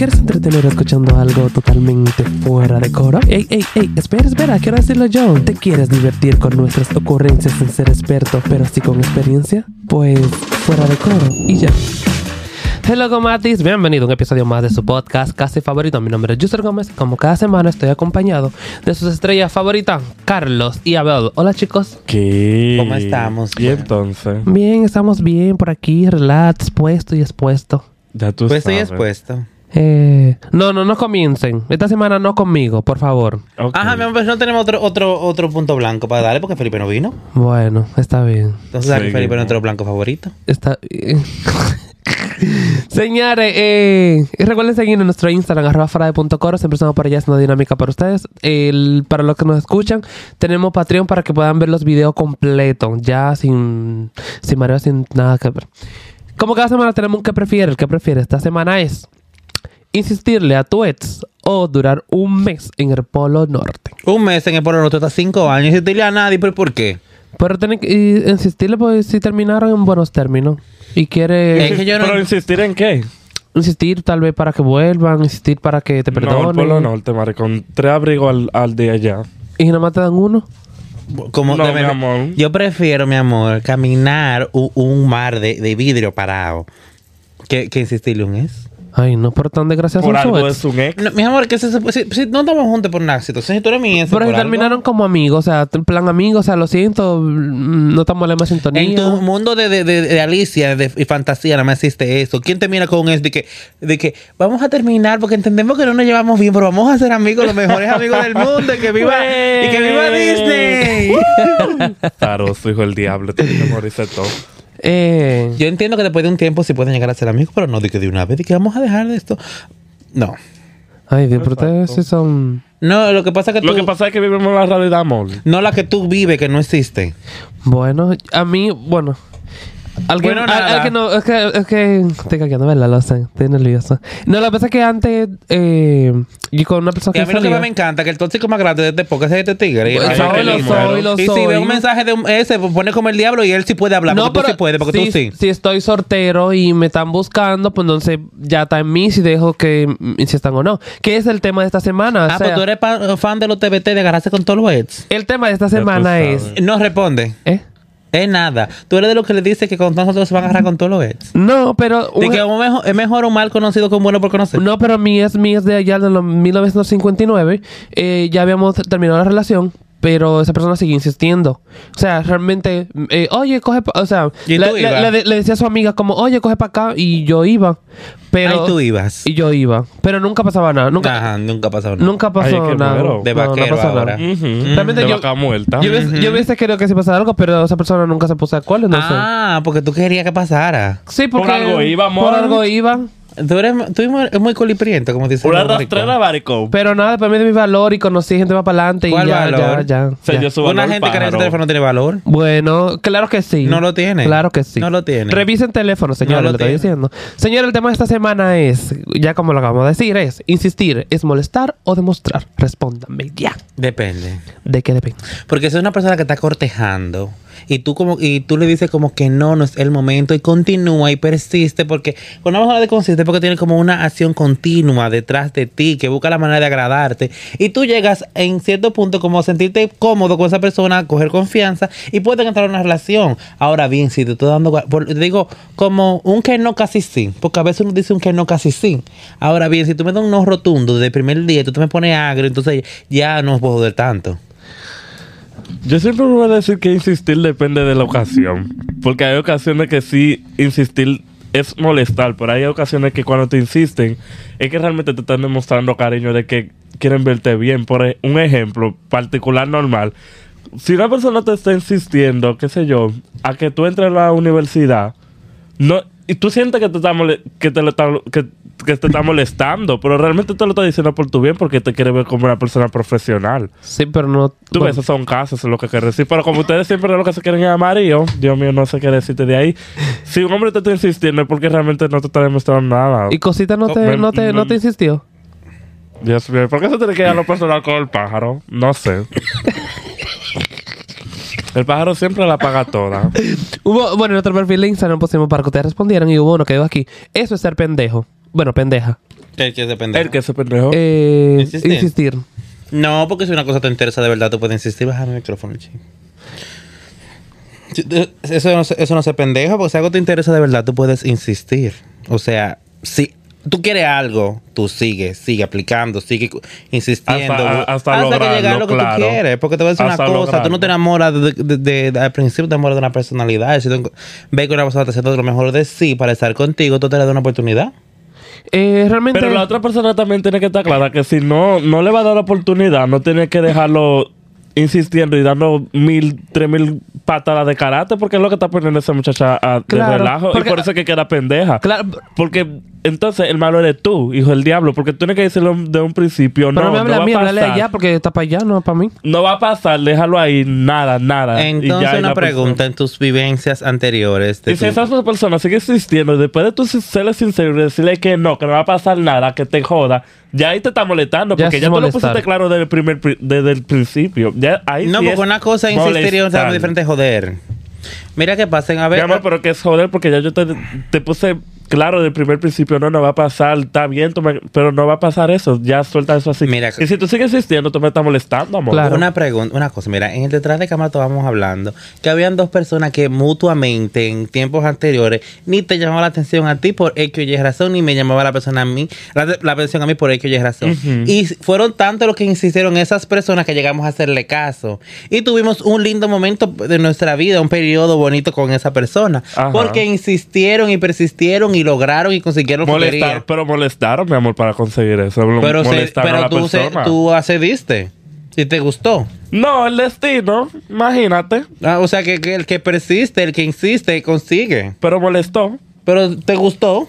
quieres entretener escuchando algo totalmente fuera de coro? Ey, espera, quiero decirlo yo. ¿Te quieres divertir con nuestras ocurrencias sin ser experto, pero sí con experiencia? Pues fuera de coro y ya. Hello Gomatis, bienvenido a un episodio más de su podcast casi favorito. Mi nombre es Juster Gómez. Como cada semana estoy acompañado de sus estrellas favoritas, Carlos y Abel. Hola chicos. ¿Qué? ¿Cómo estamos? ¿Y entonces? Bien, estamos bien por aquí, relax, puesto y expuesto. Ya tú Pues estoy sabes. expuesto. No comiencen. Esta semana no conmigo, por favor. Ok. Ajá, mi amor, no tenemos otro punto blanco para darle porque Felipe no vino. Bueno, está bien. Entonces, ¿sabes que Sí, Felipe es no. nuestro blanco favorito? Está bien. Señores, recuerden seguirnos en nuestro Instagram, @fuera_de_coro. Siempre estamos por allá haciendo dinámica para ustedes. Para los que nos escuchan, tenemos Patreon para que puedan ver los videos completos. Ya sin mareo, sin nada que ver. Como cada semana tenemos un ¿qué prefiere? El ¿qué prefiere? Esta semana es insistirle a tu ex o durar un mes en el Polo Norte. Un mes en el Polo Norte, hasta 5 años. Y decirle a nadie, ¿pero por qué? Pero tienen que insistirle pues si terminaron en buenos términos. Y quiere Es que yo no- ¿Pero insistir en qué? insistir tal vez para que vuelvan, insistir para que te No, el perdonen. Polo Norte, maricón. 3 abrigos al día ya. Y nada más te dan uno. Como No, de mi verdad, amor. Yo prefiero, mi amor, caminar un mar de vidrio parado que insistirle un ex. Ay, no, por tan desgraciados Por son su algo ex. es un ex. No, mi amor, que si no estamos juntos por una situación, si tú eres mi ex, Pero si por algo. terminaron como amigos, o sea, en plan amigos, o sea, lo siento, no estamos en la misma sintonía. En tu mundo de Alicia y fantasía nada más existe eso. ¿Quién te mira con eso de que vamos a terminar porque entendemos que no nos llevamos bien, pero vamos a ser amigos, los mejores amigos del mundo, y que viva Disney? Taroso, hijo del diablo. Tiene que morirse todo. Yo entiendo que después de un tiempo sí pueden llegar a ser amigos, pero no de que de una vez, de que vamos a dejar de esto. No. Ay, Dios, pero ustedes sí son... No, lo que pasa es que Lo que pasa es que vivimos la realidad, amor. no la que tú vives, que no existe. Bueno, a mí, bueno... Alguien, Bueno, nada. alguien no, es que estoy caqueando, ¿verdad? Lo sé, estoy nervioso. No, lo que pasa es que antes, y con una persona Y a mí lo que salía- más me encanta es que el tóxico más grande de este podcast es este tigre. Y, Pues, Ay, soy, que lo yo soy, muero. lo y soy. si ve un mensaje de ese, pues pone como el diablo y él sí puede hablar. porque tú sí puedes, porque tú sí. Si estoy soltero y me están buscando, pues entonces ya está en mí si dejo que insistan o no. ¿Qué es el tema de esta semana? O sea, Pues tú eres fan de los TBT de agarrarse con todos los ex. el tema de esta tú semana es... sabes. No responde. Es nada. Tú eres de los que le dice que con nosotros se van a agarrar con todos los ex. No, pero... De que es mejor un mal conocido que un bueno por conocer. No, pero mi es de allá de los 1959. Ya habíamos terminado la relación, pero esa persona sigue insistiendo. O sea, realmente, oye, o sea, ¿Y tú ibas? le decía a su amiga como, oye, coge para acá, y yo iba. Pero, Ahí tú ibas. Y yo iba. Pero nunca pasaba nada. Nunca, Ajá, nunca ha pasado nada. nunca pasó Ay, qué nada. bueno. De No, vaquero no pasó ahora. nada. Ujú. Realmente De yo- vaca muerta. Yo hubiese querido que si pasara algo, pero esa persona nunca se puso de acuerdo, no sé. Ah, porque tú querías que pasara. Sí, porque... Por algo iba, amor. Por algo iba. Tú eres muy colipriento, como dicen. Una los maricones. rastrera, maricón. Pero nada, después me di mi valor y conocí gente más para adelante y ¿Cuál ya, valor? ya. Se dio su Una valor, gente que en ese pájaro. teléfono no tiene valor. Bueno, claro que sí. No lo tiene. Claro que sí. No lo tiene. Revisen teléfono, señores, No lo le estoy tiene. diciendo. Señor, el tema de esta semana es, ya como lo acabamos de decir, es insistir, es molestar o demostrar. Respóndanme ya. Depende. ¿De qué depende? Porque si es una persona que está cortejando y tú le dices como que no es el momento y continúa y persiste, porque cuando vamos a hablar de consiste porque tiene como una acción continua detrás de ti que busca la manera de agradarte y tú llegas en cierto punto como a sentirte cómodo con esa persona, a coger confianza y pueden entrar en una relación. Ahora bien, si te estoy dando, te digo como un que no casi sí, porque a veces uno dice un que no casi sí. Ahora bien, si tú me das un no rotundo desde el primer día y tú te me pones agrio, entonces ya no puedo joder tanto. Yo siempre voy a decir que insistir depende de la ocasión. Porque hay ocasiones que sí insistir es molestar, pero hay ocasiones que cuando te insisten es que realmente te están demostrando cariño de que quieren verte bien. Por un ejemplo particular normal. Si una persona te está insistiendo, qué sé yo, a que tú entres a la universidad, no, y tú sientes que te está molestando, pero realmente te lo está diciendo por tu bien porque te quiere ver como una persona profesional. Sí, pero no... Tú bueno, ves, esos son casos, eso es lo que quiero decir. Pero como ustedes siempre lo que se quieren es amarillo, Dios mío, no sé qué decirte de ahí. Si un hombre te está insistiendo es porque realmente no te está demostrando nada. ¿Y Cosita no te insistió? Dios mío, ¿por qué se tiene que ir a lo personal con el pájaro? No sé. El pájaro siempre la paga toda. Bueno, en nuestro perfil de Instagram pusimos para que ustedes respondieran y hubo uno que dijo aquí, eso es ser pendejo. Bueno, pendeja. ¿Qué es de pendejo? El que se pendejo. ¿Insistir? Insistir. No, porque si una cosa te interesa de verdad, tú puedes insistir. Baja mi micrófono, chico. Eso no se pendejo, porque si algo te interesa de verdad, tú puedes insistir. O sea, si tú quieres algo, tú sigue aplicando, sigue insistiendo. Hasta que lograrlo, llegue a lo que claro. tú quieres. Porque te voy a decir Hasta una cosa, lograrlo. tú no te enamoras al principio te enamoras de una personalidad. Si tú ves que una persona te haciendo lo mejor de sí para estar contigo, tú te le das una oportunidad. Realmente... Pero la otra persona también tiene que estar clara que si no le va a dar la oportunidad, no tiene que dejarlo insistiendo y dando 3,000 patadas de karate, porque es lo que está poniendo esa muchacha de Claro, relajo. porque- Y por eso es que queda pendeja. Claro, Porque entonces el malo eres tú, hijo del diablo, porque tú tienes que decirlo de un principio. pero no me hable va a mí, a háblale pasar. allá, porque está para allá, no para mí. No va a pasar, déjalo ahí, nada. Y Entonces, ya, y una la pregunta en tus vivencias anteriores. Y si esa persona sigue existiendo, después de tú serle sincero y decirle que no va a pasar nada, que te joda, ya ahí te está molestando, Ya porque es ya tú lo molestar. pusiste claro desde el principio. Ya ahí No, sí porque es una cosa es insistir y otra molestar. es diferente joder. Mira que pasen a Mi ver. amor, pero que es joder, porque ya yo te puse claro desde el primer principio, no va a pasar, está bien, pero no va a pasar eso, ya suelta eso así. Mira, y si tú sigues insistiendo, tú me estás molestando, amor. Claro. Una pregunta, una cosa, mira, en el detrás de cámara estábamos hablando que habían dos personas que mutuamente en tiempos anteriores ni te llamaba la atención a ti por X o Y razón, ni me llamaba la persona a mí, la atención a mí por X o Y razón. Y fueron tantos los que insistieron esas personas que llegamos a hacerle caso. Y tuvimos un lindo momento de nuestra vida, un periodo bonito con esa persona. Ajá. Porque insistieron y persistieron y lograron y consiguieron lo que querían. Pero molestaron, mi amor, para conseguir eso. Pero, Molestaron a la persona. tú accediste. Si te gustó. No, el destino, imagínate. O sea que el que persiste, el que insiste, consigue. Pero molestó Pero te gustó.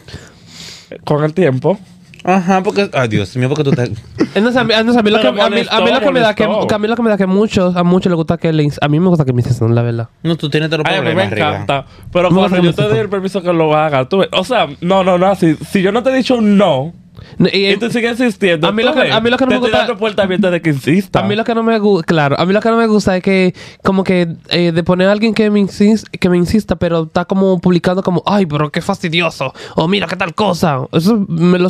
con el tiempo. Ajá, porque... Ay, Dios mío, porque tú te... Entonces, a mí lo que Pero a mí lo que me da que molestó. a mí lo que me da que a muchos le gusta que a mí me gusta que me insistan, la verdad. No, tú tienes todos los Ay, a mí me problemas arriba. encanta. Pero No, cuando no, yo no, te no. doy el permiso que lo haga, tú ves. O sea, no, si yo no te he dicho un no, y tú sigues insistiendo, a mí lo tú que- ves, a mí lo que no te me estoy gusta- dando puerta abierta de que insista. A mí lo que no me gusta, claro, a mí lo que no me gusta es que como que de poner a alguien que me insista, pero está como publicando como, ay, pero qué fastidioso, o mira qué tal cosa. Eso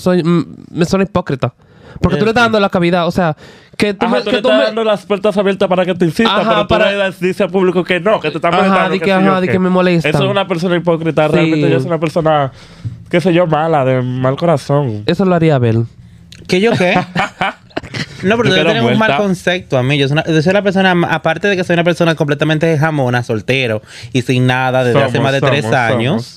me suena hipócrita. Porque tú le estás dando la cavidad, o sea, que tú Ajá, me... tú que le tú estás me- dando las puertas abiertas para que te insista, Ajá, pero tú para- le dices al público que no, que te está Ajá, molestando. de que, sé ajá, yo de qué. que me molestan. Eso es una persona hipócrita. Sí. Realmente ella es una persona, qué sé yo, mala, de mal corazón. Eso lo haría Abel. ¿Qué yo qué? No, pero Yo tú quiero tienes un mal vuelta. concepto a mí. Yo soy una persona, aparte de que soy una persona completamente jamona, soltero y sin nada desde hace más de 3 años.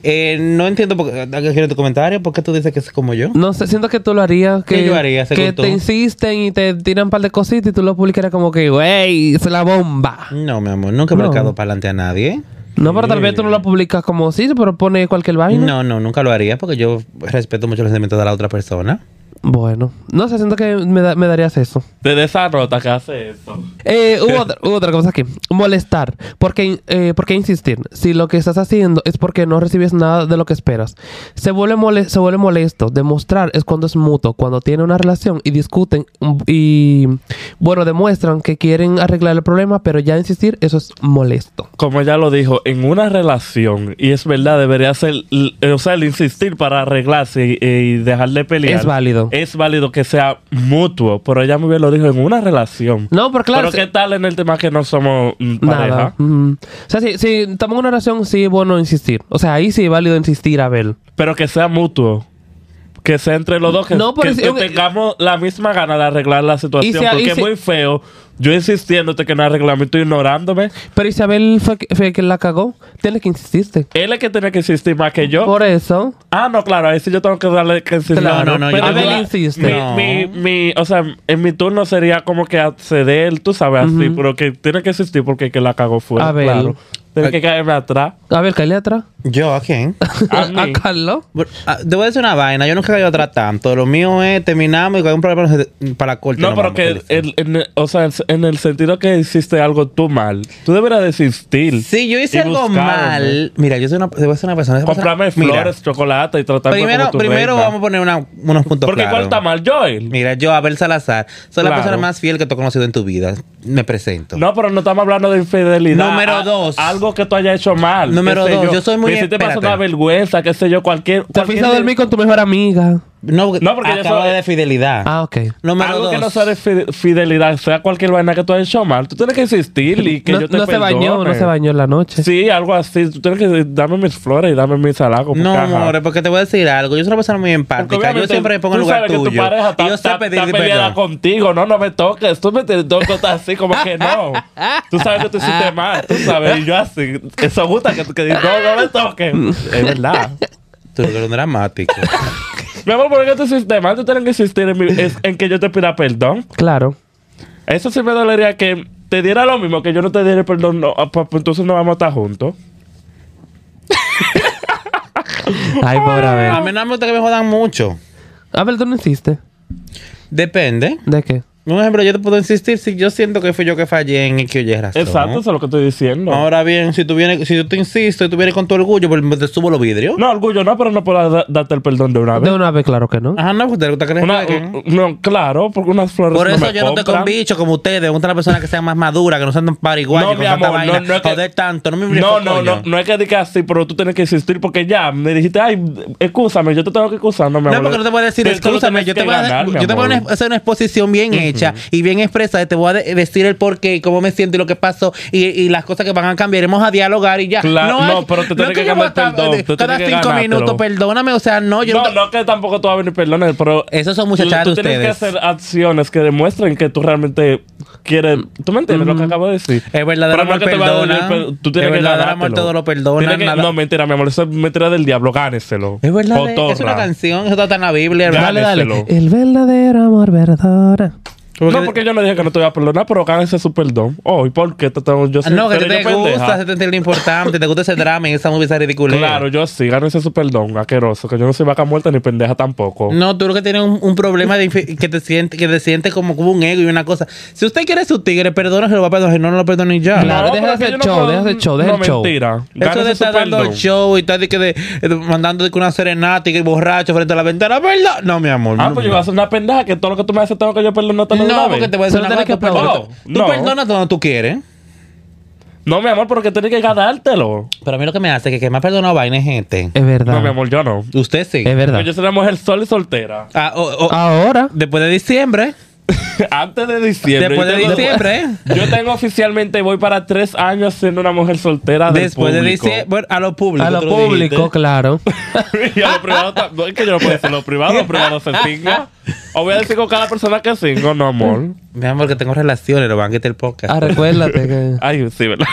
No entiendo por qué, quiero tu comentario, ¿por qué tú dices que es como yo? No sé, siento que tú lo harías. ¿Qué yo haría, según que tú? te insisten y te tiran un par de cositas y tú lo publicaras como que, güey, es la bomba. No, mi amor, nunca he No. marcado para adelante a nadie. No, pero tal vez tú no lo publicas como sí, pero pone cualquier vaina. No, nunca lo haría porque yo respeto mucho los sentimientos de la otra persona. Bueno, no sé, siento que me darías eso. Desde esa nota que hace eso. Hubo otra cosa aquí. Molestar. ¿Por qué insistir? Si lo que estás haciendo es porque no recibes nada de lo que esperas. Se vuelve molesto. Demostrar es cuando es mutuo. Cuando tienen una relación y discuten y, bueno, demuestran que quieren arreglar el problema, pero ya insistir, eso es molesto. Como ella lo dijo, en una relación, y es verdad, debería ser, o sea, el insistir para arreglarse y dejar de pelear. Es válido. Es válido que sea mutuo, pero ella muy bien lo dijo, en una relación. No, pero claro. Pero ¿qué tal en el tema que no somos pareja? Nada. O sea, si estamos en una relación, sí es bueno insistir. O sea, ahí sí es válido insistir, Abel. Pero que sea mutuo. Que sea entre los dos, que, No, pero que si- tengamos la misma gana de arreglar la situación. Y si- porque y es si- muy feo yo insistiéndote que no arreglamos y tú ignorándome. Pero Isabel fue que la cagó. Tienes que insistirte. Él es que tiene que insistir más que yo. Por eso. Ah, no, claro, ahí sí yo tengo que darle que insistir. Claro, no, yo pero Abel digo- insiste. No. o sea, en mi turno sería como que acceder, tú sabes, así, pero que tiene que insistir porque que la cagó fuera, Abel. claro. Tiene que caerme atrás. A ver, cállate atrás. ¿Yo a quién? A mí. A Carlos. Te voy a decir una vaina. Yo nunca he caído atrás tanto. Lo mío es terminamos y cuando hay un problema para la corte. No, nos pero vamos, que, felices. o sea, en el sentido que hiciste algo tú mal, tú deberías desistir. Si yo hice y algo buscarme. mal, mira, yo soy una, te voy a ser una persona. Comprarme Mira, flores, chocolate y tratarme Primero, como tu primero reina. vamos a poner unos puntos Porque claros. ¿cuál está mal? Joel. Mira, yo, Abel Salazar, soy la Claro. persona más fiel que tú has conocido en tu vida. Me presento. No, pero no estamos hablando de infidelidad. Número 2. Algo que tú hayas hecho mal. Número qué sé 2, yo soy muy- Que si te pasa espérate. una vergüenza, qué sé yo, Te fuiste a cualquier dormir con tu mejor amiga. No, No, porque yo acaba soy- de fidelidad. Ah, ok. Número Algo que no 2. sea de fidelidad, sea cualquier vaina que tú hayas hecho mal, tú tienes que insistir y que No, yo te no se bañó, perdone. no se bañó en la noche. Sí, algo así. Tú tienes que darme mis flores y darme mis halagos. No, porque, ajá. amor, porque te voy a decir algo. Yo soy una persona muy Porque empática. Yo obviamente siempre me pongo en tú lugar sabes que tu tuyo. pareja Y yo sé pedir está peleada perdón. contigo. No me toques. Tú me tienes que estar así como que no. Tú sabes que tú hiciste mal. Tú sabes. Y yo así. Eso gusta que digas, no me toques. Es verdad. Tú eres un dramático. Mi amor, ¿por qué tú hiciste mal? Tú tienes que insistir en que yo te pida perdón. Claro. Eso sí me dolería que te diera lo mismo que yo no te diera perdón. No, pues entonces no vamos a estar juntos. Ay, pobre A Abel. mí no me gusta que me jodan mucho. Abel, ¿tú no insistes? Depende. ¿De qué? Un ejemplo, yo te puedo insistir si yo siento que fui yo que fallé en que oye razón. Exacto, eso es lo que estoy diciendo. Ahora bien, si yo te insisto y tú vienes con tu orgullo, pues te subo los vidrios. No, orgullo no, pero no puedo darte el perdón de una vez. De una vez, claro que no. Ajá, no, pues te gusta que les paguen. No, claro, porque unas flores Por no eso me yo no estoy con compran. bichos como ustedes. Me gusta una persona que sea más madura, que no sean tan pariguayos, No, con mi tanta amor, vaina. no es que- Joder tanto, no me No es que digas así, pero tú tienes que insistir porque ya me dijiste, ay, excúsame, yo te tengo que excusar, no me No, porque no te voy a decir, excúsame, yo te voy a hacer una exposición bien hecha y bien expresa. Te voy a decir el porqué y cómo me siento y lo que pasó y las cosas que van a cambiar. Vamos a dialogar y ya. Claro, es- pero te tienes es que yo voy a ganar estar perdón, tú cada tienes que 5 ganártelo. minutos, perdóname, o sea, no, yo No, que tampoco tú vas a venir perdones, pero Esos son muchachadas tú de tienes que ustedes. hacer acciones que demuestren que tú realmente quieres. ¿Tú me entiendes lo que acabo de decir? Es verdadero Pero no amor es que te va a doler, perdona. pero tú tienes Es que verdadero amor ganártelo. todo lo perdona, Tienes que- nada- No, mentira, mi amor, eso es mentira del diablo, gáneselo. Es verdad, Cotorra. es una canción, eso está en la Biblia. Ya. ¿verdad? Dale, dale. Gáneselo. El verdadero amor perdona. No, porque yo no dije que no te voy a perdonar, pero gánese su perdón. Oh, ¿y por qué te tengo yo? No, que pero te yo pendeja. gusta, se te entiende lo importante, te gusta ese drama y esa movie esa ridícula. Claro, yo sí, gánese su perdón, asqueroso. Que yo no soy vaca muerta ni pendeja tampoco. No, tú lo que tienes un problema de que te sientes como un ego y una cosa. Si usted quiere su tigre, perdona, se lo va a perdonar. Si no, no lo perdona y ya. Claro, deja pero de es que hacer yo no show, puedo- deja de hacer show, deja no, el show. mentira. Eso de Gánese su estar dando perdón. show y estar mandando de que una serenata y que borracho frente a la ventana, ¿verdad? No, mi amor. Ah, no, pues yo voy a hacer una pendeja que todo lo que tú me haces tengo que yo perdonarte de una no, vez. porque te voy a decir Solo una tienes cosa. que aplaudir. Tú No. perdonas cuando tú quieres. No, mi amor, porque tienes que ganártelo. Pero a mí lo que me hace es que me ha perdonado vaina es gente. Es verdad. No, mi amor, yo no. Usted sí. Es verdad. Porque yo soy una mujer sola y soltera. Ahora. Después de diciembre. Antes de diciembre. Después de yo tengo- diciembre. Yo tengo oficialmente, voy para 3 años siendo una mujer soltera del Después de público. diciembre. Bueno, a lo público. A lo tú lo público, dijiste. claro. Y a lo privado no es que yo no puedo decir lo privado se cinga. O voy a decir con cada persona que cingo, no, amor. Mi amor, que tengo relaciones, lo van a quitar el podcast. Ah, recuérdate que. Ay, sí, ¿verdad?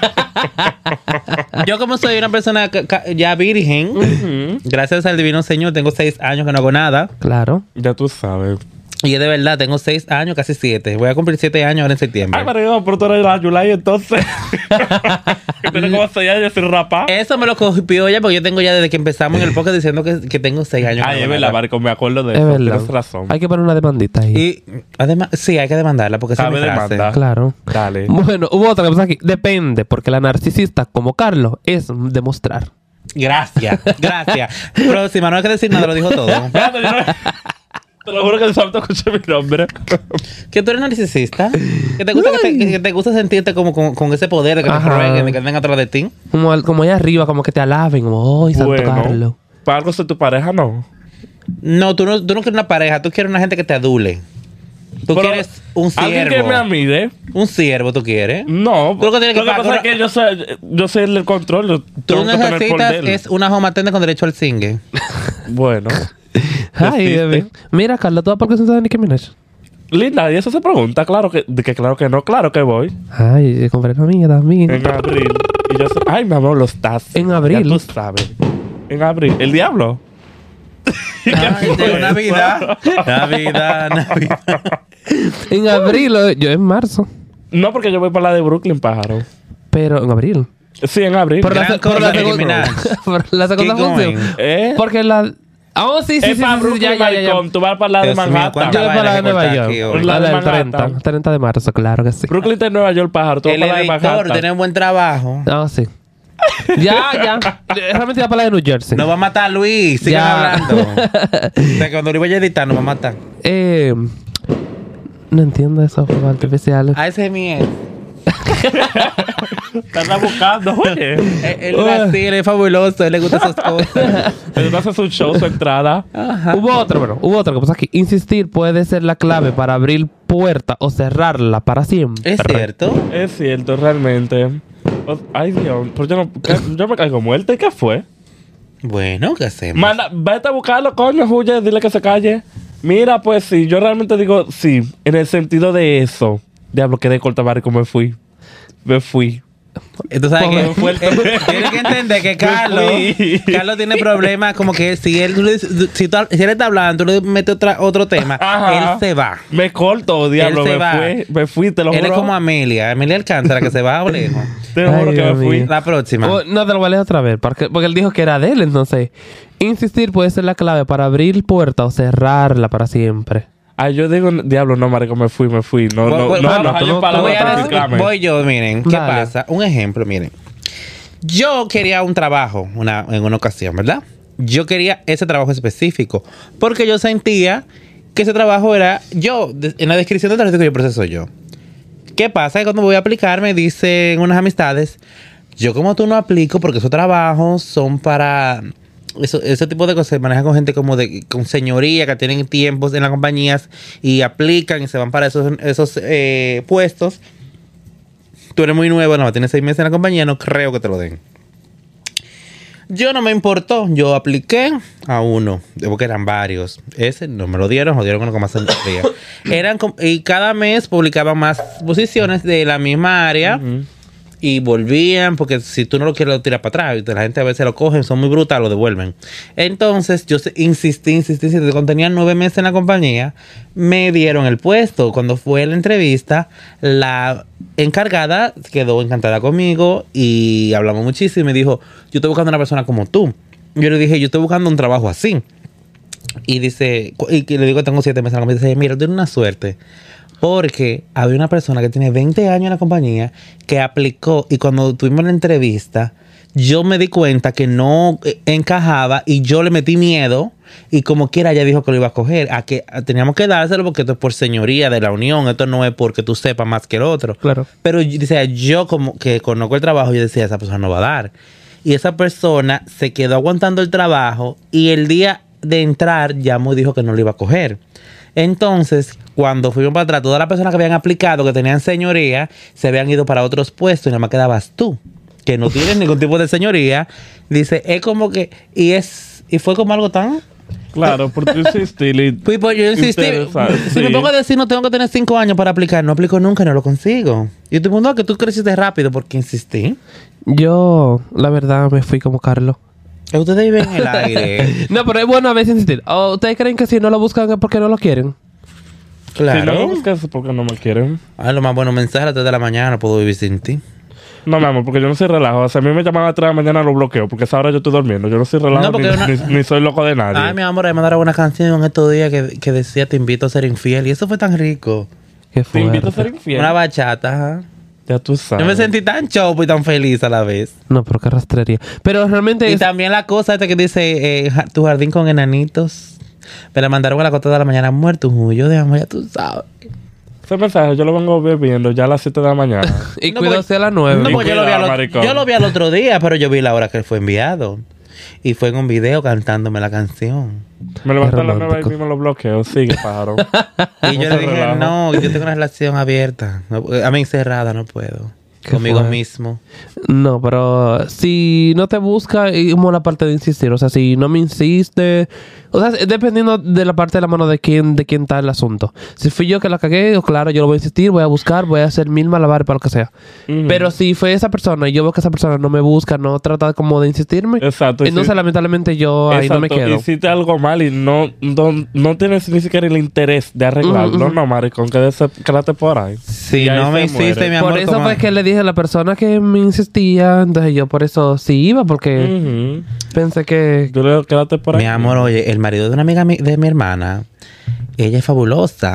Yo como soy una persona ya virgen, gracias al divino Señor, tengo 6 años que no hago nada. Claro. Ya tú sabes. Y es de verdad, tengo 6 años, casi 7. Voy a cumplir 7 años ahora en septiembre. Ay, pero pero tú eres la Yulai, entonces. Que tiene como 6 años sin rapar. Eso me lo copió ella porque yo tengo ya desde que empezamos en el podcast diciendo que tengo 6 años. que Ay, no es hago verdad, nada. Marco, me acuerdo de Es eso. verdad. Tienes razón. Hay que poner una demandita ahí. Y además, sí, hay que demandarla porque esa es Cabe mi frase. demandar. Claro. Dale. Bueno, hubo otra cosa aquí. Depende, porque la narcisista, como Carlos, es demostrar. Gracias, gracias. Próxima, no hay que decir nada, lo dijo todo. Espérate, yo no- Te lo juro que de salto escuché mi nombre. Que tú eres narcisista. Que te gusta, que te gusta sentirte como con ese poder de que te Ajá. rueguen, de que anden atrás de ti. Como allá arriba, como que te alaben. Como, ¡ay, Santo Carlos! Bueno, para algo ser tu pareja, no. No, tú no quieres una pareja, tú quieres una gente que te adule. Tú Pero quieres un alguien siervo. que me admire. Un siervo tú quieres. No. Tú lo que tienes que pasa pagar- es que yo soy el del control. Yo Tú tengo que tener necesitas poder. es una home attendant con derecho al singue. Bueno. Ay, Existe. bebé. Mira, Carlos, ¿tú vas por qué de Nicki Minaj? Linda, y eso se pregunta. Claro que no, claro que voy. Ay, compré la mía también. En abril. Y yo ay, mi amor, los estás. En abril. Ya tú sabes. En abril. ¿El diablo? Ay, llegó Navidad. Navidad. En abril, yo en marzo. No, porque yo voy para la de Brooklyn, pájaro. Pero en abril. Sí, en abril. Por la, Gran por la cosa, Nicki segunda, Minaj. por la segunda Keep función. going. ¿Eh? Porque la. Oh, sí, sí, Es sí, para sí, Brooklyn, ya. maricón. Tú vas para la de Dios mío, Manhattan. ¿cuánta Yo voy para la de vaina que Nueva cortar aquí York. hoy? La La de del 30. Manhattan. 30 de marzo, claro que sí. Brooklyn está en Nueva York, pájaro. Tú vas El para la de editor Manhattan. tiene un buen trabajo. Ah, sí. Ya. Realmente iba para la de New Jersey. Nos va a matar Luis. Sigan Ya. hablando. De cuando Luis vaya a editar, nos va a matar. No entiendo eso, fuegos artificiales. Ah, ese es mi ex. Estás buscando, oye. Él es así, él es fabuloso, él le gusta esas cosas. Él hace su show, su entrada. Hubo otro que pasa aquí. Insistir puede ser la clave para abrir puerta o cerrarla para siempre. ¿Es cierto? Es cierto, realmente. Ay, Dios. Pero yo me caigo muerta. ¿Y qué fue? Bueno, ¿qué hacemos? Manda, vete a buscarlo, coño, huye, dile que se calle. Mira, pues sí, yo realmente digo sí, en el sentido de eso. Diablo, quedé corta, marico, me fui. Tú sabes que Fue el- tienes que entender que fui. Carlos tiene problemas como que si él si él está hablando, tú le metes otro tema, Ajá. él se va. Me corto, diablo, Él se va. me fui, te lo Él juro. es como Amelia Alcántara que se va o lejos. Te lo juro Ay, que Dios me fui. mío. La próxima. No te lo vale otra vez, porque él dijo que era de él, entonces. Insistir puede ser la clave para abrir puerta o cerrarla para siempre. Ay, yo digo, diablo, no, marico, me fui. No, Voy- años para voy, atrás, a decir- reclame. voy yo, miren, ¿qué Dale. pasa? Un ejemplo, miren. Yo quería un trabajo en una ocasión, ¿verdad? Yo quería ese trabajo específico porque yo sentía que ese trabajo era yo. En la descripción del trabajo que yo proceso yo. ¿Qué pasa? Que cuando voy a aplicar me dicen unas amistades, yo como tú no aplico porque esos trabajos son para... ese tipo de cosas se maneja con gente como con señoría que tienen tiempos en las compañías y aplican y se van para esos puestos. Tú eres muy nuevo, no, tienes 6 meses en la compañía, no creo que te lo den. Yo no me importó, yo apliqué a uno, porque eran varios. Ese no me lo dieron con lo que más se eran y cada mes publicaban más posiciones de la misma área. Y volvían, porque si tú no lo quieres, lo tiras para atrás. La gente a veces lo cogen, son muy brutales, lo devuelven. Entonces, yo insistí. Cuando tenía 9 meses en la compañía, me dieron el puesto. Cuando fue la entrevista, la encargada quedó encantada conmigo y hablamos muchísimo. Y me dijo, yo estoy buscando una persona como tú. Yo le dije, yo estoy buscando un trabajo así. Y dice, y le digo, tengo 7 meses en la compañía. Dice, mira, tienes una suerte. Porque había una persona que tiene 20 años en la compañía que aplicó y cuando tuvimos la entrevista, yo me di cuenta que no encajaba y yo le metí miedo y como quiera ella dijo que lo iba a coger. A que teníamos que dárselo porque esto es por señoría de la unión, esto no es porque tú sepas más que el otro. Claro. Pero dice, yo como que conozco el trabajo, yo decía, esa persona no va a dar. Y esa persona se quedó aguantando el trabajo y el día de entrar llamó y dijo que no lo iba a coger. Entonces, cuando fuimos para atrás, todas las personas que habían aplicado, que tenían señoría, se habían ido para otros puestos y nada más quedabas tú, que no tienes ningún tipo de señoría. Dice, es como que... Y fue como algo tan... Claro, por tu insistir y... Pues yo insistí. interesante, Si me sí. pongo a decir, no tengo que tener 5 años para aplicar. No aplico nunca y no lo consigo. Y todo el mundo, que tú creciste rápido porque insistí. Yo, la verdad, me fui como Carlos. Ustedes viven en el aire. No, pero es bueno a veces insistir. ¿O ustedes creen que si no lo buscan es porque no lo quieren? Claro. Si no me buscas es porque no me quieren. Lo más bueno, mensaje a las 3 de la mañana, no puedo vivir sin ti. No, mi amor, porque yo no soy relajo. O sea, a mí me llaman a las 3 de la mañana, lo bloqueo. Porque a esa hora yo estoy durmiendo. Yo no soy relajo No, porque ni soy loco de nadie. Ay, mi amor, me mandaron una canción estos días que decía te invito a ser infiel. Y eso fue tan rico. Qué Te invito a fuerte. ser infiel. Una bachata, ajá. Ya tú sabes. Yo me sentí tan chopo y tan feliz a la vez. No, pero qué rastrería. Pero realmente Y es... también la cosa esta que dice tu jardín con enanitos. Me la mandaron a las 4 de la mañana muerto, un julio de amor, ya tú sabes. Ese mensaje yo lo vengo bebiendo ya a las 7 de la mañana. Y No, cuídate a las 9. No, Y porque cuidado, maricón. yo lo vi al otro día, pero yo vi la hora que fue enviado. Y fue en un video cantándome la canción. Me levanto a las 9 romántico. y mismo lo bloqueo. Sigue, pájaro. Y yo le dije, no, yo tengo una relación abierta. A mí cerrada, no puedo. Qué Conmigo fuerte. mismo. No, pero si no te busca, es como la parte de insistir. O sea, si no me insiste... O sea, es dependiendo de la parte de la mano de quién está el asunto. Si fui yo que la cagué, claro, yo lo voy a insistir, voy a buscar, voy a hacer 1000 malabares para lo que sea. Ujú. Pero si fue esa persona y yo veo que esa persona no me busca, no trata como de insistirme, Exacto. y entonces si- lamentablemente yo ahí no me Exacto, quedo. hiciste algo mal y no tienes ni siquiera el interés de arreglarlo. No, maricón, quédate por ahí. Si Y ahí no me se insiste, muere. mi amor. Por eso como- fue que le dije a la persona que me insistía, entonces yo por eso sí iba, porque Ujú. pensé que... Yo le digo, quédate por ahí. Mi amor, oye, el marido de una amiga de mi hermana, ella es fabulosa.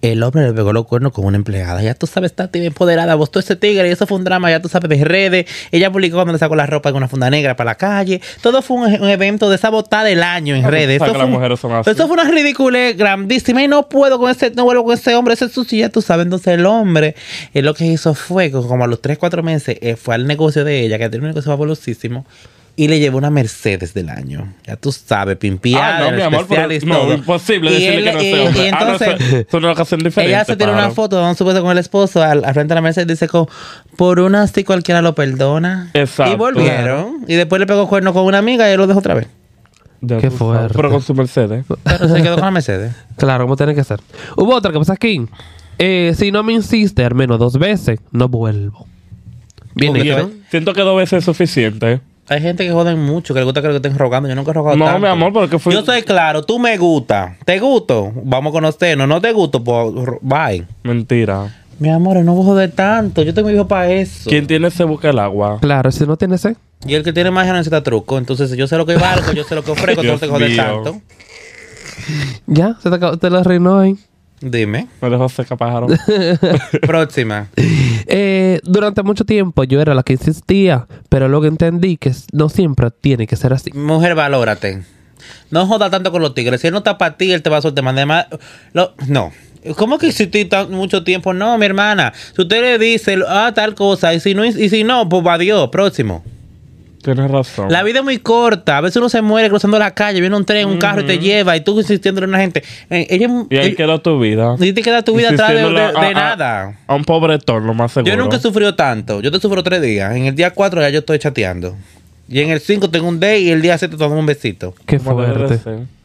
El hombre le pegó los cuernos con una empleada. Ya tú sabes, está empoderada. Vos todo ese tigre y eso fue un drama. Ya tú sabes, de redes. Ella publicó cuando le sacó la ropa en una funda negra para la calle. Todo fue un evento de sabotar del año en redes. Eso Eso fue una ridiculez grandísima. Y no vuelvo con ese hombre. Ese sushi, ya tú sabes. Entonces el hombre, lo que hizo fue, como a los 3-4 meses, fue al negocio de ella, que tiene un negocio fabulosísimo. Y le llevó una Mercedes del año. Ya tú sabes, pimpiada, no, mi amor, pero no, imposible decirle que no sea hombre. Y entonces, es una ocasión diferente. Ella se tiró una foto de un supuesto con el esposo al frente de la Mercedes. Dice, por una así cualquiera lo perdona. Exacto. Y volvieron. Y después le pegó cuerno con una amiga y él lo dejó otra vez. Qué fuerte. Pero con su Mercedes. Pero se quedó con la Mercedes. Claro, como tiene que ser. Hubo otra que pasa aquí. Si no me insiste al menos 2 veces, no vuelvo. Viene, Porque siento que 2 veces es suficiente. Hay gente que joden mucho, que le gusta que lo estén rogando. Yo nunca he rogado tanto. No, mi amor, porque fue... Yo soy claro, tú me gusta. ¿Te gusto? Vamos a conocernos. ¿No te gusto? Pues bye. Mentira. Mi amor, no voy a joder tanto. Yo tengo hijo para eso. Quien tiene se busca el agua. Claro, si no tiene sed. Y el que tiene magia no necesita truco. Entonces, yo sé lo que valgo, yo sé lo que ofrezco, tú no te jodes tanto. Ya, te lo arruinó ahí. Dime. Me dejó seca pájaro. Próxima. Durante mucho tiempo yo era la que insistía, pero luego entendí que no siempre tiene que ser así. Mujer, valórate. No jodas tanto con los tigres. Si él no está para ti, él te va a soltar. Además, no. ¿Cómo que insistí mucho tiempo? No, mi hermana. Si usted le dice, tal cosa, y si no, pues adiós. Próximo. Tienes razón. La vida es muy corta. A veces uno se muere cruzando la calle, viene un tren, un carro y te lleva, y tú insistiendo en una gente. Y ahí queda tu vida. Y te queda tu vida atrás de nada. A un pobretón, lo más seguro. Yo nunca he sufrido tanto. Yo te sufro 3 días. En el día 4 ya yo estoy chateando. Y en el 5 tengo un day y el día 7 tomo un besito. Qué fuerte.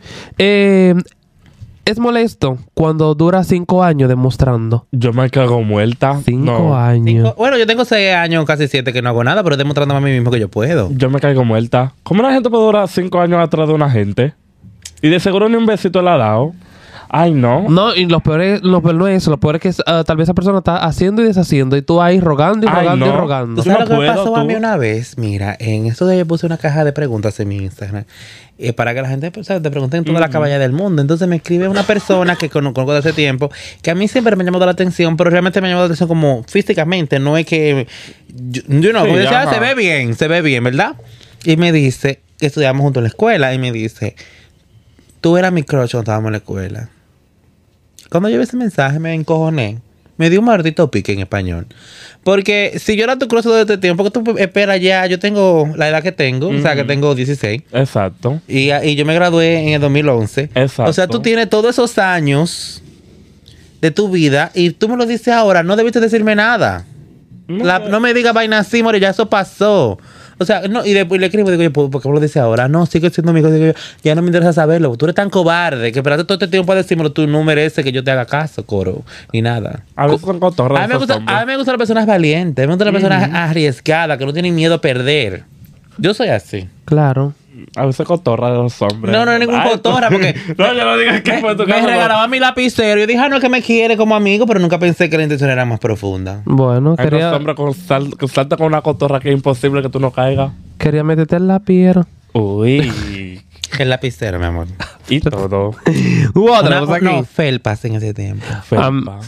Es molesto cuando dura 5 años demostrando. Yo me cago muerta. 5 años. Bueno, yo tengo 6 años, casi 7 que no hago nada, pero demostrando a mí mismo que yo puedo. Yo me caigo muerta. ¿Cómo la gente puede durar 5 años atrás de una gente? Y de seguro ni un besito le ha dado. Ay, no. No, y lo peor no es eso. Lo peor es que tal vez esa persona está haciendo y deshaciendo y tú ahí rogando y rogando y rogando. ¿Tú sabes no lo que me puedo, pasó a mí una vez? Mira, en eso de yo puse una caja de preguntas en mi Instagram para que la gente pues, te pregunten toda la caballa del mundo. Entonces me escribe una persona que conozco de hace tiempo que a mí siempre me llamó la atención, pero realmente me llamó la atención como físicamente. No es que... Yo no, Sí, como decía, ajá. se ve bien, ¿verdad? Y me dice, que estudiamos juntos en la escuela, y me dice, tú eras mi crush cuando estábamos en la escuela. Cuando yo vi ese mensaje me encojoné. Me dio un maldito pique en español. Porque si yo era tu crush todo este tiempo, porque tú esperas ya, yo tengo la edad que tengo, o sea, que tengo 16. Exacto. Y yo me gradué en el 2011. Exacto. O sea, tú tienes todos esos años de tu vida y tú me lo dices ahora, no debiste decirme nada. No me digas vaina así, more, ya eso pasó. O sea, no, y después le escribo, digo, ¿por qué me lo dices ahora? No, sigue siendo amigo. Digo, ya no me interesa saberlo. Tú eres tan cobarde que esperaste todo este tiempo para decírmelo. Tú no mereces que yo te haga caso, coro, ni nada. A veces son cotorras. A mí me gustan las personas valientes, a mí me gustan las personas arriesgadas, que no tienen miedo a perder. Yo soy así. Claro. A veces cotorra de los hombres. No, no es ningún cotorra, porque... No, yo no digas que fue tu Me caso. regalaba mi lapicero. Yo dije, no, es que me quiere como amigo, pero nunca pensé que la intención era más profunda. Bueno, Hay unos hombres que saltan con una cotorra que es imposible que tú no caigas. quería meterte en la piedra. Uy. El lapicero, mi amor. Y todo. Hubo otra cosa aquí. No, felpas en ese tiempo. Felpa.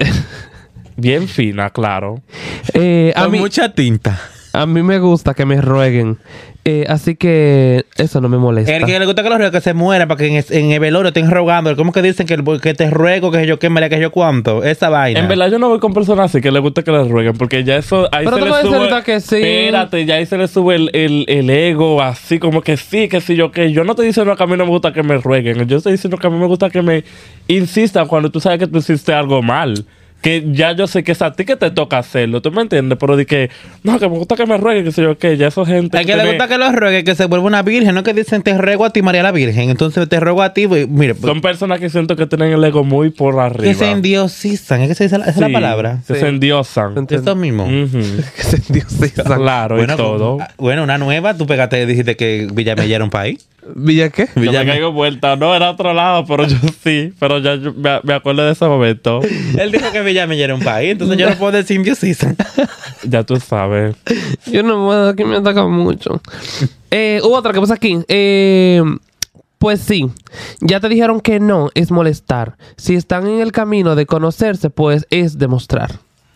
Bien fina, claro. A mí, mucha tinta. a mí me gusta que me rueguen. Así que eso no me molesta. El que le gusta que los rueguen, que se muera para que en el velorio estén rogando. ¿Cómo que dicen que te ruego, que yo qué, María, que yo cuánto? Esa vaina. En verdad yo no voy con personas así que les gusta que les rueguen, porque ya eso ahí Pero se tú le puedes decir sube. ahorita que sí. Espérate, ya ahí se le sube el ego, así como que sí, que sí, yo que yo no estoy diciendo que a mí no me gusta que me rueguen. Yo estoy diciendo que a mí me gusta que me insistan cuando tú sabes que tú hiciste algo mal. Que ya yo sé que es a ti que te toca hacerlo, ¿tú me entiendes? Pero de que, no, que me gusta que me rueguen, que sé yo qué, ya eso gente... Al que le gusta que los ruegue, que se vuelva una virgen, no que dicen te ruego a ti, María la Virgen. Entonces te ruego a ti, pues, mire. Son personas que siento que tienen el ego muy por arriba. Que se endiosizan, es que esa es la Sí, palabra. que se endiosan. Eso mismo. Ujú. Que se endiosizan. Claro, Bueno, y todo. Bueno, una nueva, tú pegaste, dijiste que Villamella era un país. ¿Villa qué? Yo me caigo vuelta. No, era otro lado, pero yo sí. Pero ya yo me acuerdo de ese momento. Él dijo que Villamella era un país, entonces yo no puedo decir endiosizan. Ya tú sabes. Yo no puedo, aquí me atacan mucho. Hubo otra que pasa aquí. Pues sí, ya te dijeron que no es molestar. Si están en el camino de conocerse, pues es demostrar.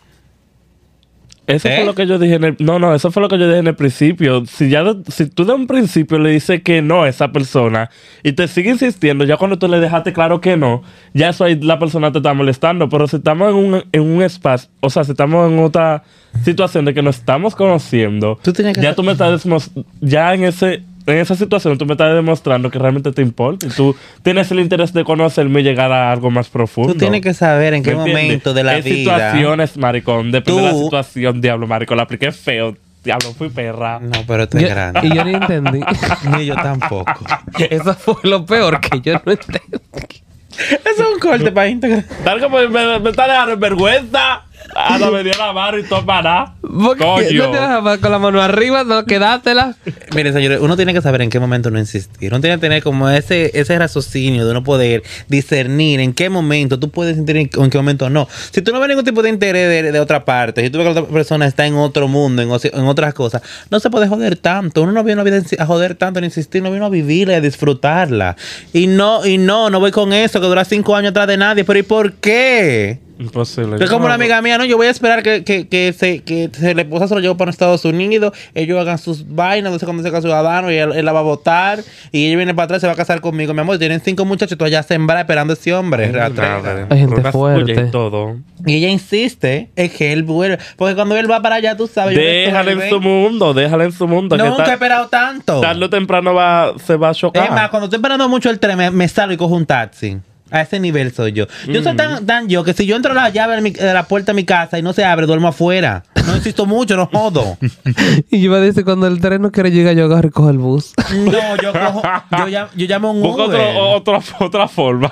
Eso fue lo que yo dije en el... No, eso fue lo que yo dije en el principio. Si tú de un principio le dices que no a esa persona y te sigue insistiendo, ya cuando tú le dejaste claro que no, ya eso ahí la persona te está molestando. Pero si estamos en un espacio, o sea, si estamos en otra situación de que nos estamos conociendo, ya tú me estás ya en esa situación tú me estás demostrando que realmente te importa y tú tienes el interés de conocerme y llegar a algo más profundo. Tú tienes que saber en qué momento de la vida. Situaciones, maricón. Depende de la situación, diablo, maricón. La apliqué feo. Diablo, fui perra. No, pero estoy grande. Y yo ni entendí. Ni yo tampoco. Eso fue lo peor que yo no entendí. Eso es un corte para Instagram. Tal como me está dejando en vergüenza. Ahora me dio la mano y todo para nada. Porque no te vas con la mano arriba, no quedátela. Mire, señores, uno tiene que saber en qué momento no insistir. Uno tiene que tener como ese raciocinio de uno poder discernir en qué momento tú puedes sentir en qué momento no. Si tú no ves ningún tipo de interés de otra parte, si tú ves que la otra persona está en otro mundo, en otras cosas, no se puede joder tanto. Uno no vino a vida a joder tanto, ni insistir, no vino a vivirla, a disfrutarla. Y no voy con eso, que dura 5 años atrás de nadie. Pero ¿y por qué? Imposible. Es como una amiga mía, no, yo voy a esperar que se le esposa se lo llevo para Estados Unidos, ellos hagan sus vainas, no sé cuándo se casa ciudadano, y él la va a votar, y ella viene para atrás y se va a casar conmigo. Mi amor, tienen 5 muchachos, tú allá sembrada esperando a ese hombre. Hay gente fuerte. Y todo. Y ella insiste en que él vuelva, porque cuando él va para allá, tú sabes. Déjala en su mundo, déjala en su mundo. Nunca he esperado tanto. Tarde o temprano se va a chocar. Es más, cuando estoy esperando mucho el tren, me salgo y cojo un taxi. A ese nivel soy yo. Yo soy tan yo que si yo entro a la llave de la puerta de mi casa y no se abre, duermo afuera. No insisto mucho, no jodo. Y yo iba a decir, cuando el tren no quiere llegar, yo agarro y cojo el bus. No, yo llamo a un busco Uber. otra forma.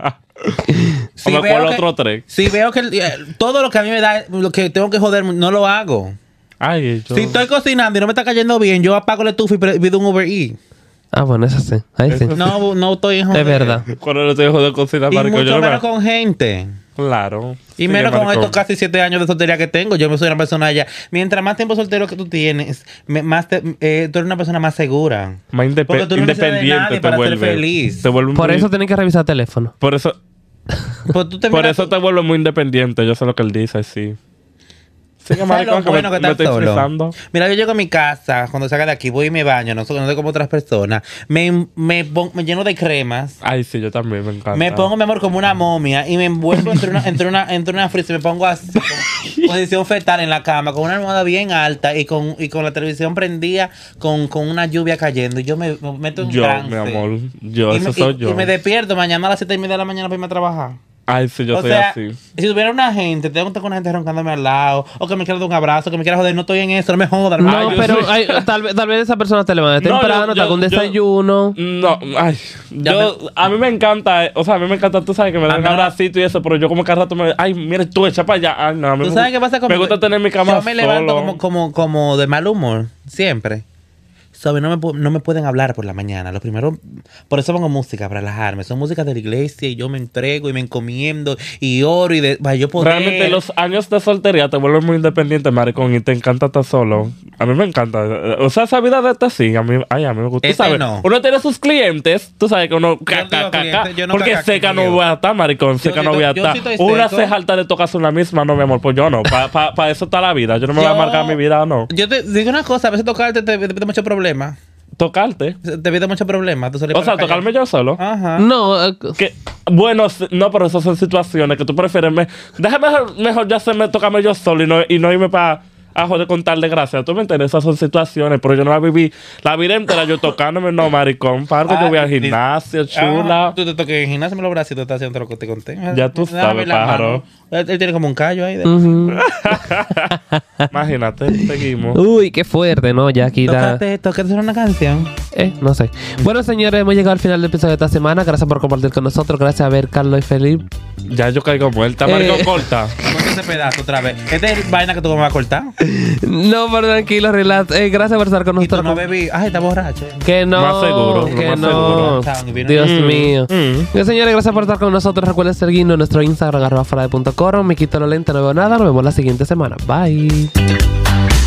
Si o me veo acuerdo que, otro tren. Si veo que todo lo que a mí me da, lo que tengo que joder, no lo hago. Ay, Si estoy cocinando y no me está cayendo bien, yo apago la estufa y pido un Uber Eats. Ah, bueno, eso sí. Ahí sí. No estoy en joder. Es verdad. Cuando no estoy de cocinar, Y marico, mucho menos con gente. Claro. Y menos con estos casi 7 años de soltería que tengo. Yo soy una persona ya. Mientras más tiempo soltero que tú tienes, tú eres una persona más segura. Más Porque tú no necesitas de independiente nadie te para vuelve. ser feliz. Te vuelve Por eso tienes que revisar teléfono. Por eso. Pues tú te Por miras eso te vuelve muy independiente. Yo sé lo que él dice, sí. Sigue, ¿Sabes maricón, lo bueno que me estás estoy solo? frisando. Mira, yo llego a mi casa, cuando salga de aquí, voy y me baño, no soy como otras personas. Me lleno de cremas. Ay, sí, yo también, me encanta. Me pongo, mi amor, como una momia y me envuelvo entre una frisa y me pongo así, como posición fetal en la cama, con una almohada bien alta y con la televisión prendida, con una lluvia cayendo. Y yo me meto en trance. Mi amor, eso soy yo. Y me despierto mañana a las 7:30 de la mañana para irme a trabajar. Ay, sí, yo soy así. Si tuviera una gente, tengo que estar con una gente roncándome al lado, o que me quiera dar un abrazo, que me quiera joder, no estoy en eso, no me jodas. No, pero tal vez esa persona te levanta temprano, te haga un desayuno. A mí me encanta, tú sabes que me dan un abracito y eso, pero yo como cada rato ay, mira, tú echa para allá. Ay, no, ¿Tú sabes qué pasa conmigo? Me gusta tener mi cama Yo me levanto solo. como de mal humor, siempre. No me pueden hablar por la mañana. Lo primero, por eso pongo música, para relajarme. Son músicas de la iglesia y yo me entrego y me encomiendo y oro y para yo poder... Realmente los años de soltería te vuelven muy independiente, maricón, y te encanta estar solo. A mí me encanta. O sea, esa vida de esta sí, a mí me gusta. Tú sabes, no. Uno tiene sus clientes, tú sabes que uno... porque seca no voy a estar, maricón, seca no voy a estar. Una se jalta de tocarse una misma, no, mi amor, pues yo no. Para eso está la vida. Yo no me voy a marcar mi vida, no. Yo te digo una cosa, a veces tocarte te evita mucho problema. Tocarte. Te evita mucho problema. O sea, tocarme yo solo. Ajá. No, bueno, no, pero esas son situaciones que tú prefieres. Déjame mejor ya tocarme yo solo y no irme para a joder con tal desgracia. ¿Tú me entiendes? Esas son situaciones, pero yo no la viví la vida entera yo tocándome, no, maricón. Para que yo voy al gimnasio, chula. Tú te toques en el gimnasio, me los bracitos, estás haciendo lo que te conté. Ya tú sabes, pájaro. Él tiene como un callo ahí. Imagínate, seguimos. Uy, qué fuerte, ¿no? Ya aquí Tócate una canción. No sé. Bueno, señores, hemos llegado al final del episodio de esta semana. Gracias por compartir con nosotros. Gracias a ver, Carlos y Felipe. Ya yo caigo muerta, maricón, corta. Corta ese pedazo otra vez. ¿Esta es vaina que tú me vas a cortar? No, pero tranquilo, relax. Gracias por estar con Y tú nosotros. no bebí. Ay, está borracho. Que no. Más seguro, Que más no. seguro. Dios mío. Bien, señores, gracias por estar con nosotros. Recuerden seguirnos en nuestro Instagram, @fuera de.coro. Me quito la lente, no veo nada. Nos vemos la siguiente semana. Bye.